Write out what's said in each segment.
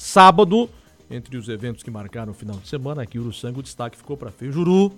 sábado. Entre os eventos que marcaram o final de semana, aqui em Uruçanga, o destaque ficou para Fejuru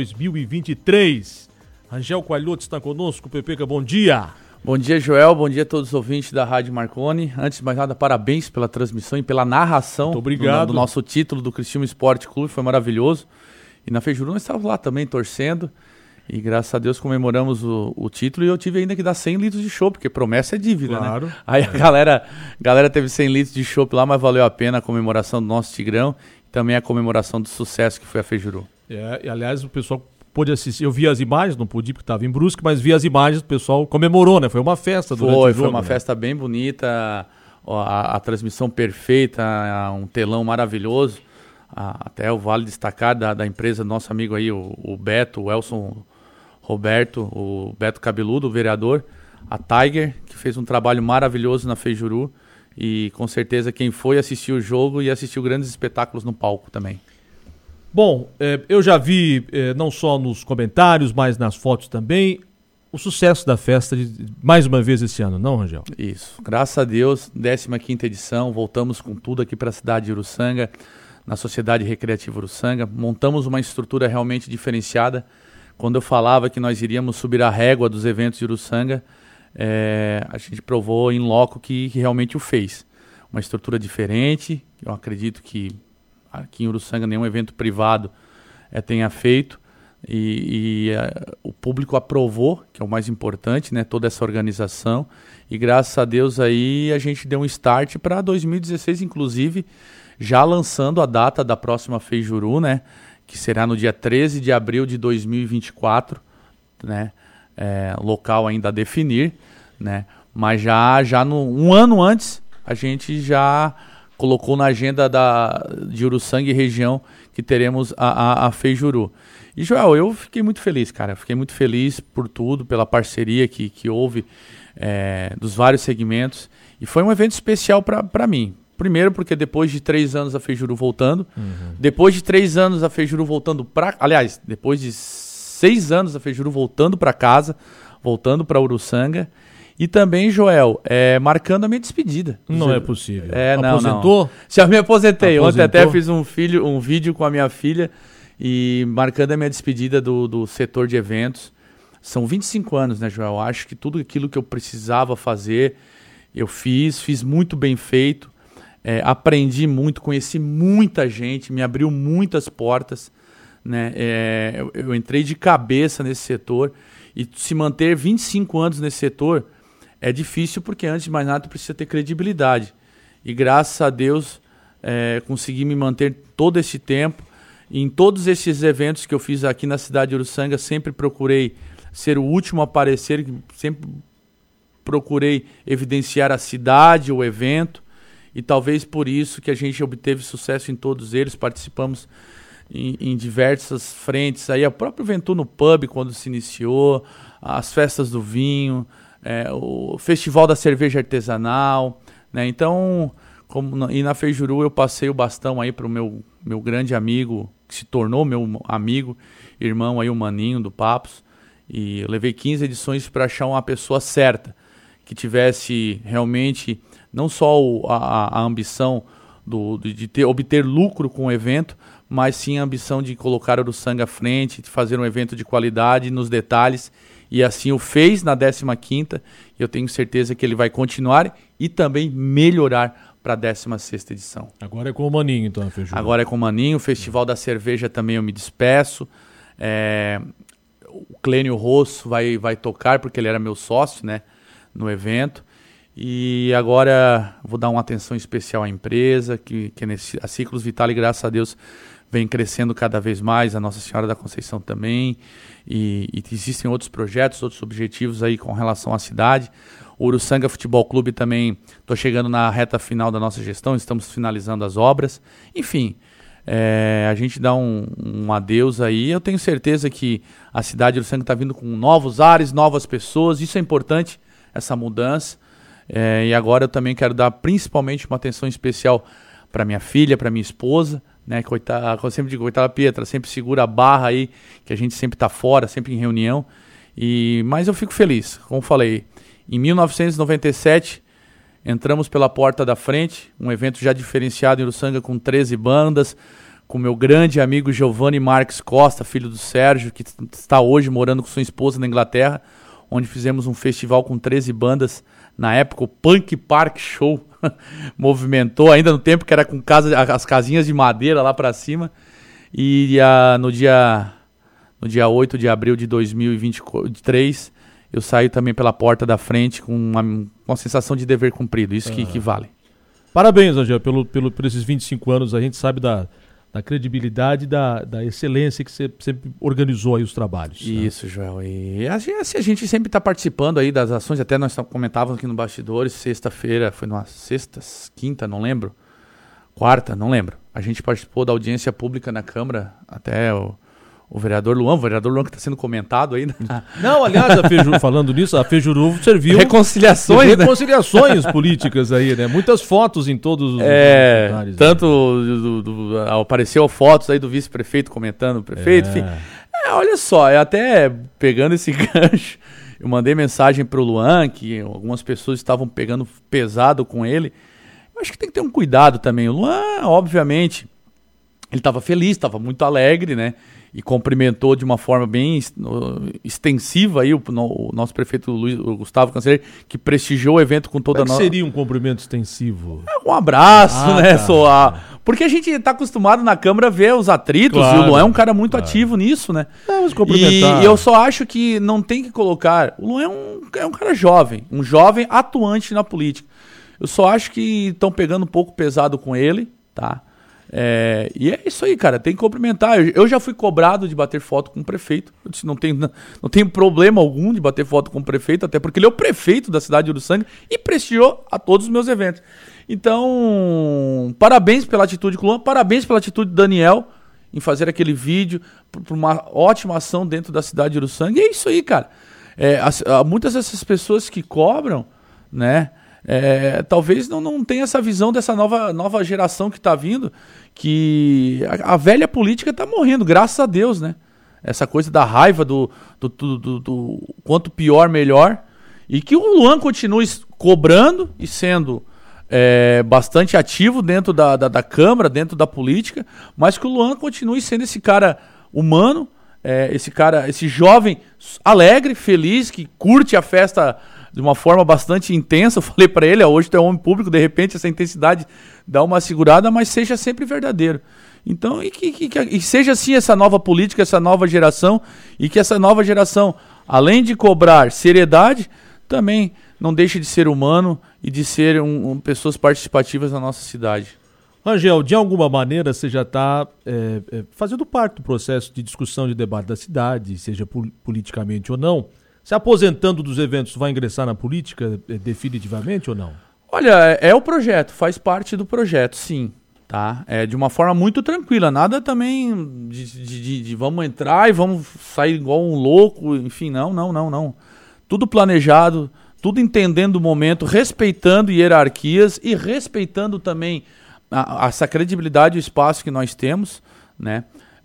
2023. Rangel Coelhoto está conosco. Pepeca, bom dia. Bom dia, Joel. Bom dia a todos os ouvintes da Rádio Marconi. Antes de mais nada, parabéns pela transmissão e pela narração do nosso título do Criciúma Esporte Clube. Foi maravilhoso. E na Fejuru nós estávamos lá também torcendo. E graças a Deus comemoramos o título. E eu tive ainda que dar 100 litros de chopp, porque promessa é dívida, claro. Né? Aí a galera teve 100 litros de chopp lá, mas valeu a pena a comemoração do nosso Tigrão. E também a comemoração do sucesso que foi a Fejuru. E aliás, o pessoal pôde assistir. Eu vi as imagens, não pude porque estava em Brusque, mas vi as imagens, o pessoal comemorou, né? Foi uma festa durante o jogo. Foi uma festa bem bonita, a transmissão perfeita, um telão maravilhoso. Até eu vale destacar da empresa do nosso amigo aí, o Beto, o Elson Roberto, o Beto Cabeludo, o vereador, a Tiger, que fez um trabalho maravilhoso na Fejuru. E com certeza quem foi assistir o jogo e assistiu grandes espetáculos no palco também. Bom, eu já vi, não só nos comentários, mas nas fotos também, o sucesso da festa mais uma vez esse ano, não, Rangel? Isso, graças a Deus, 15ª edição, voltamos com tudo aqui para a cidade de Uruçanga, na Sociedade Recreativa Uruçanga, montamos uma estrutura realmente diferenciada. Quando eu falava que nós iríamos subir a régua dos eventos de Uruçanga, a gente provou em loco que realmente o fez. Uma estrutura diferente, eu acredito que aqui em Uruçanga nenhum evento privado tenha feito, e o público aprovou, que é o mais importante, né, toda essa organização, e graças a Deus aí a gente deu um start para 2016, inclusive, já lançando a data da próxima Fejuru, né, que será no dia 13 de abril de 2024, né, local ainda a definir, né, mas já um ano antes a gente já colocou na agenda de Uruçanga e região que teremos a Fejuru. E, Joel, eu fiquei muito feliz, cara. Fiquei muito feliz por tudo, pela parceria que houve dos vários segmentos. E foi um evento especial para mim. Primeiro porque depois de 3 anos a Fejuru voltando, depois de 3 anos a Fejuru voltando aliás, depois de 6 anos a Fejuru voltando para casa, voltando para Uruçanga. E também, Joel, marcando a minha despedida. Não é possível. Aposentou? Não. Já me aposentei. Ontem até fiz um vídeo com a minha filha e marcando a minha despedida do setor de eventos. São 25 anos, né, Joel? Acho que tudo aquilo que eu precisava fazer, eu fiz muito bem feito. Aprendi muito, conheci muita gente, me abriu muitas portas, né? Eu entrei de cabeça nesse setor e se manter 25 anos nesse setor é difícil porque antes de mais nada precisa ter credibilidade. E graças a Deus consegui me manter todo esse tempo. E em todos esses eventos que eu fiz aqui na cidade de Uruçanga, sempre procurei ser o último a aparecer, sempre procurei evidenciar a cidade, o evento. E talvez por isso que a gente obteve sucesso em todos eles, participamos em diversas frentes. Aí o próprio Ventuno Pub, quando se iniciou, as festas do vinho, o Festival da Cerveja Artesanal, né? Então, e na Fejuru eu passei o bastão aí para o meu grande amigo, que se tornou meu amigo, irmão aí, o Maninho do Papos, e eu levei 15 edições para achar uma pessoa certa, que tivesse realmente não só a ambição de obter lucro com o evento, mas sim a ambição de colocar o Uruçanga à frente, de fazer um evento de qualidade nos detalhes, e assim o fez na 15ª, e eu tenho certeza que ele vai continuar e também melhorar para a 16ª edição. Agora é com o Maninho, então, Fejuru. Agora é com o Maninho, o Festival da Cerveja também eu me despeço, o Clênio Rosso vai tocar, porque ele era meu sócio, né, no evento. E agora vou dar uma atenção especial à empresa, que a Ciclos Vitale, graças a Deus, vem crescendo cada vez mais, a Nossa Senhora da Conceição também, e existem outros projetos, outros objetivos aí com relação à cidade. O Uruçanga Futebol Clube também, estou chegando na reta final da nossa gestão, estamos finalizando as obras. Enfim, a gente dá um adeus aí. Eu tenho certeza que a cidade de Uruçanga está vindo com novos ares, novas pessoas, isso é importante, essa mudança. E agora eu também quero dar principalmente uma atenção especial para minha filha, para minha esposa, né? Coitada, eu sempre digo, coitada Pietra, sempre segura a barra aí, que a gente sempre está fora, sempre em reunião. Mas eu fico feliz, como falei, em 1997 entramos pela porta da frente, um evento já diferenciado em Uruçanga com 13 bandas, com meu grande amigo Giovanni Marques Costa, filho do Sérgio, que está hoje morando com sua esposa na Inglaterra, onde fizemos um festival com 13 bandas. Na época, o Punk Park Show movimentou, ainda no tempo que era com as casinhas de madeira lá para cima. E no dia 8 de abril de 2023, eu saí também pela porta da frente com uma sensação de dever cumprido. Isso que vale. Parabéns, Angel, por esses 25 anos. A gente sabe da credibilidade e da excelência que você sempre organizou aí os trabalhos. Isso, né? Joel. E a gente sempre está participando aí das ações, até nós comentávamos aqui no Bastidores, sexta-feira, foi numa quinta, não lembro, quarta, não lembro. A gente participou da audiência pública na Câmara, até o vereador Luan que está sendo comentado aí. Não, aliás, falando nisso, a Fejuru serviu... Reconciliações políticas aí, né? Muitas fotos em todos os lugares. Tanto apareceu fotos aí do vice-prefeito comentando o prefeito, enfim. Olha só, até pegando esse gancho, eu mandei mensagem para o Luan, que algumas pessoas estavam pegando pesado com ele. Eu acho que tem que ter um cuidado também. O Luan, obviamente, ele estava feliz, estava muito alegre, né? E cumprimentou de uma forma bem extensiva aí o nosso prefeito o Gustavo Canceleri, que prestigiou o evento com toda a nossa... seria um cumprimento extensivo? Um abraço, né? Tá. Porque a gente está acostumado na Câmara a ver os atritos, claro, e o Luan é um cara muito ativo nisso, né? Vamos cumprimentar. E eu só acho que não tem que colocar... O Luan é um cara jovem, um jovem atuante na política. Eu só acho que estão pegando um pouco pesado com ele, tá? E é isso aí, cara, tem que cumprimentar. Eu já fui cobrado de bater foto com o prefeito. Eu disse, não tem problema algum de bater foto com o prefeito, até porque ele é o prefeito da cidade de Uruçanga e prestigiou a todos os meus eventos. Então, parabéns pela atitude do Luan, parabéns pela atitude do Daniel em fazer aquele vídeo, por uma ótima ação dentro da cidade de Uruçanga. E é isso aí, cara. Muitas dessas pessoas que cobram, né? Talvez não tenha essa visão dessa nova geração que está vindo, que a velha política está morrendo, graças a Deus, né? Essa coisa da raiva do quanto pior, melhor, e que o Luan continue cobrando e sendo bastante ativo dentro da Câmara, dentro da política, mas que o Luan continue sendo esse cara humano, esse jovem alegre, feliz, que curte a festa de uma forma bastante intensa. Eu falei para ele, hoje tu é um homem público, de repente essa intensidade dá uma segurada, mas seja sempre verdadeiro. Então, e seja assim essa nova política, essa nova geração, e que essa nova geração, além de cobrar seriedade, também não deixe de ser humano e de ser pessoas participativas na nossa cidade. Angel, de alguma maneira você já está fazendo parte do processo de discussão de debate da cidade, seja politicamente ou não. Se aposentando dos eventos, vai ingressar na política definitivamente ou não? Olha, é o projeto, faz parte do projeto, sim. Tá? De uma forma muito tranquila, nada também de vamos entrar e vamos sair igual um louco, enfim, não. Tudo planejado, tudo entendendo o momento, respeitando hierarquias e respeitando também essa credibilidade e o espaço que nós temos, né?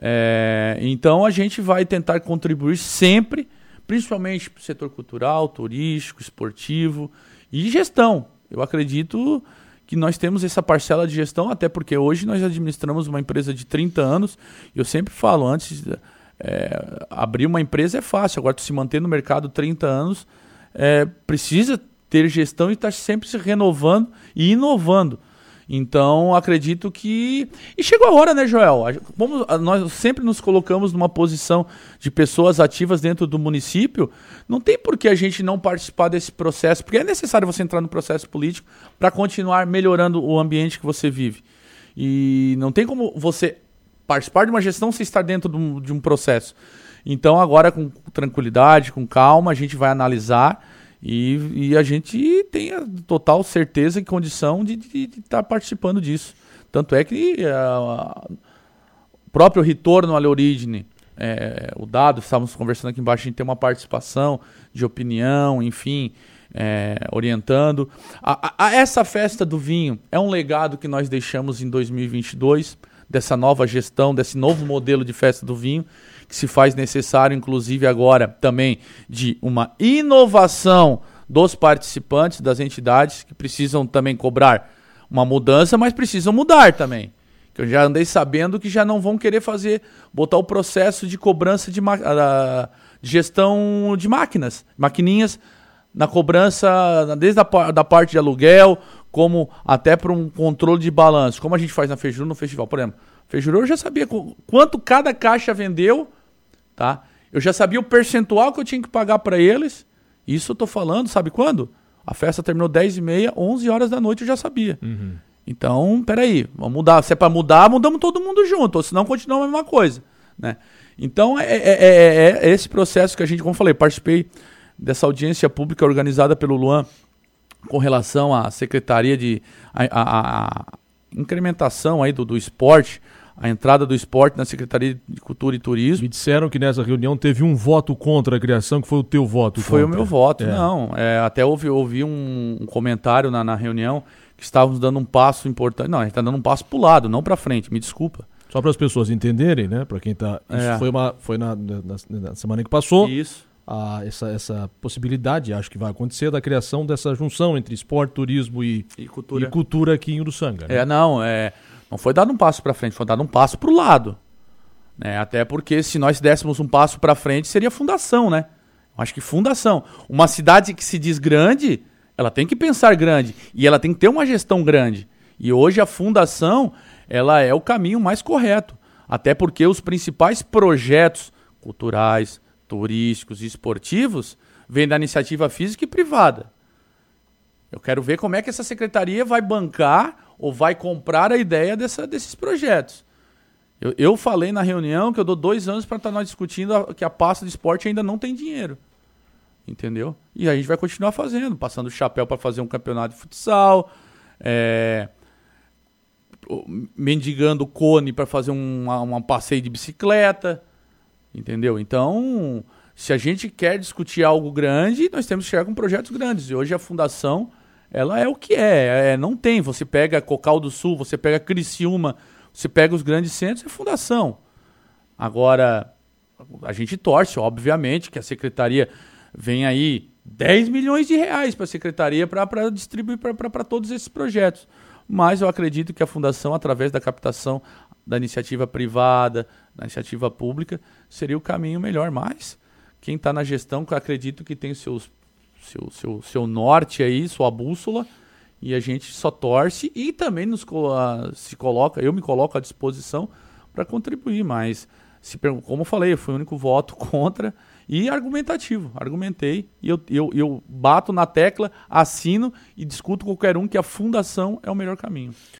Então a gente vai tentar contribuir sempre, principalmente para o setor cultural, turístico, esportivo e gestão. Eu acredito que nós temos essa parcela de gestão, até porque hoje nós administramos uma empresa de 30 anos, e eu sempre falo, antes, abrir uma empresa é fácil, agora se manter no mercado 30 anos, precisa ter gestão e estar sempre se renovando e inovando. Então, acredito que... E chegou a hora, né, Joel? Nós sempre nos colocamos numa posição de pessoas ativas dentro do município. Não tem por que a gente não participar desse processo, porque é necessário você entrar no processo político para continuar melhorando o ambiente que você vive. E não tem como você participar de uma gestão sem estar dentro de um processo. Então, agora, com tranquilidade, com calma, a gente vai analisar... E a gente tem a total certeza e condição de estar participando disso. Tanto é que o próprio retorno à origem, o dado, estávamos conversando aqui embaixo, a gente tem uma participação de opinião, enfim, orientando. Essa festa do vinho é um legado que nós deixamos em 2022, dessa nova gestão, desse novo modelo de festa do vinho, que se faz necessário, inclusive agora, também de uma inovação dos participantes, das entidades, que precisam também cobrar uma mudança, mas precisam mudar também. Que eu já andei sabendo que já não vão querer botar o processo de cobrança de gestão de maquininhas na cobrança, desde da parte de aluguel, como até para um controle de balanço, como a gente faz na Fejuru no festival. Por exemplo, Fejuru eu já sabia quanto cada caixa vendeu, tá? Eu já sabia o percentual que eu tinha que pagar para eles. Isso eu tô falando, sabe quando? A festa terminou 10h30, 11 horas da noite eu já sabia. Uhum. Então, peraí, vamos mudar. Se é para mudar, mudamos todo mundo junto, ou senão continua a mesma coisa, né? Então, é esse processo que a gente, como eu falei, participei dessa audiência pública organizada pelo Luan com relação à Secretaria de a incrementação aí do esporte, a entrada do esporte na Secretaria de Cultura e Turismo. Me disseram que nessa reunião teve um voto contra a criação, que foi o teu voto. Foi contra. O meu voto, não. Até ouvi um comentário na reunião que estávamos dando um passo importante. Não, a gente está dando um passo para o lado, não para frente, me desculpa. Só para as pessoas entenderem, né? Para quem está... Isso foi na semana que passou. Isso. Essa possibilidade, acho que vai acontecer, da criação dessa junção entre esporte, turismo e cultura aqui em Uruçanga. Né? Não foi dado um passo para frente, foi dado um passo para o lado. Né? Até porque se nós dessemos um passo para frente, seria fundação, né? Eu acho que fundação. Uma cidade que se diz grande, ela tem que pensar grande e ela tem que ter uma gestão grande. E hoje a fundação, ela é o caminho mais correto. Até porque os principais projetos culturais, turísticos e esportivos vêm da iniciativa física e privada. Eu quero ver como é que essa secretaria vai bancar ou vai comprar a ideia desses projetos. Eu falei na reunião que eu dou 2 anos para estar nós discutindo que a pasta de esporte ainda não tem dinheiro. Entendeu? E a gente vai continuar fazendo, passando o chapéu para fazer um campeonato de futsal, mendigando cone para fazer um passeio de bicicleta. Entendeu? Então, se a gente quer discutir algo grande, nós temos que chegar com projetos grandes. E hoje a fundação, ela é o que é. Não tem. Você pega Cocal do Sul, você pega Criciúma, você pega os grandes centros, é fundação. Agora, a gente torce, obviamente, que a secretaria vem aí 10 milhões de reais para a secretaria para distribuir para todos esses projetos. Mas eu acredito que a fundação, através da captação da iniciativa privada, da iniciativa pública, seria o caminho melhor. Mas quem está na gestão, eu acredito que tem seu norte aí, sua bússola, e a gente só torce e também eu me coloco à disposição para contribuir. Mas, como eu falei, eu fui o único voto contra e argumentativo. Argumentei e eu bato na tecla, assino e discuto com qualquer um que a fundação é o melhor caminho.